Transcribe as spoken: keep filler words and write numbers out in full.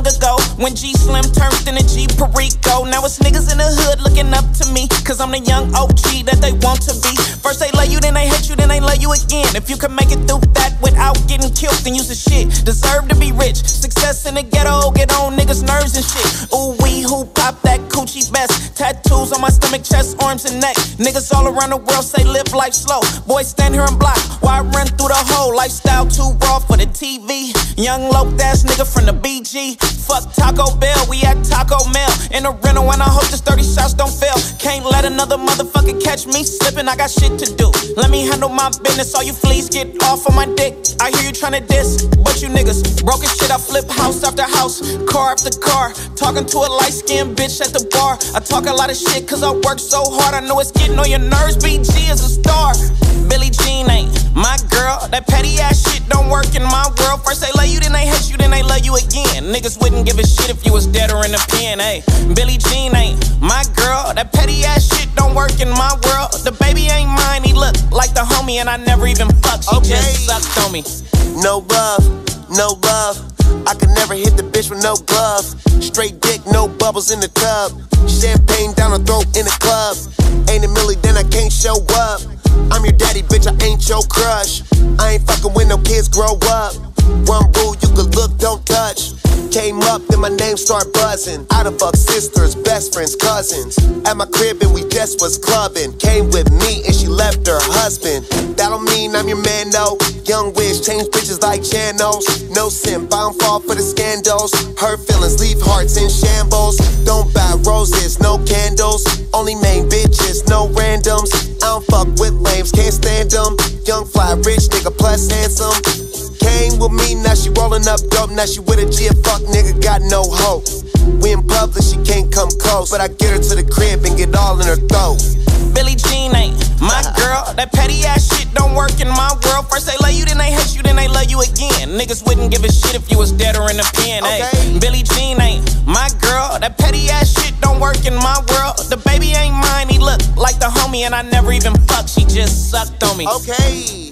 long ago when G Slim turned into G Perico. Now it's niggas in the hood looking up to me, cause I'm the young O G that they want to be. First they love you, then they hate you, then they love you again. If you can make it through that without getting killed, then you's the shit. Deserve to be rich. Success in the ghetto, get on niggas' nerves and shit. Ooh wee, who pop that coochie best? Tattoos on my stomach, chest, arms, and neck. Niggas all around the world say live life slow. Boys stand here and block while I run through the whole lifestyle too raw for the T V. Young lope ass nigga from the B G. Fuck Taco Bell, we at Taco Mail. In a rental and I hope this thirty shots don't fail. Can't let another motherfucker catch me slipping, I got shit to do. Let me handle my business, all you fleas get off of my dick. I hear you tryna diss, but you niggas broke as shit. I flip house after house, car after car. Talking to a light-skinned bitch at the bar. I talk a lot of shit cause I work so hard. I know it's getting on your nerves, B G is a star. Billie Jean ain't my girl. That petty ass shit don't work in my world. First they love you, then they hate you, then they love you again. Niggas wouldn't give a shit if you was dead or in the pen, ayy. Billie Jean ain't my girl. That petty ass shit don't work in my world. The baby ain't mine, he look like the homie, and I never even fucked. She okay. just sucked on me. No love, no love. I could never hit the bitch with no glove. Straight dick, no bubbles in the tub. Champagne down her throat in the club. Ain't a milli, then I can't show up. I'm your daddy, bitch, I ain't your crush. I ain't fucking when no kids grow up. One rule, you could look, don't touch. Came up, then my name start buzzing. Out of fuck sisters, best friends, cousins. At my crib and we just was clubbing. Came with me and she left her husband. That don't mean I'm your man, no. Young Wiz, change bitches like channels. No simp, I don't fall for the scandals. Hurt feelings, leave hearts in shambles. Don't buy roses, no candles. Only main bitches, no randoms. I don't fuck with lames, can't stand them. Young fly, rich nigga, plus handsome. Came with me, now she rolling up dope. Now she with a G, a fuck nigga, got no hope. We in public, she can't come close, but I get her to the crib and get all in her throat. Billie Jean ain't my girl. That petty ass shit don't work in my world. First they love you, then they hate you, then they love you again. Niggas wouldn't give a shit if you was dead or in the pen, okay. ayy. Billie Jean ain't my girl. That petty ass shit don't work in my world. The baby ain't mine, he look like the homie, and I never even fucked. She just sucked on me. Okay.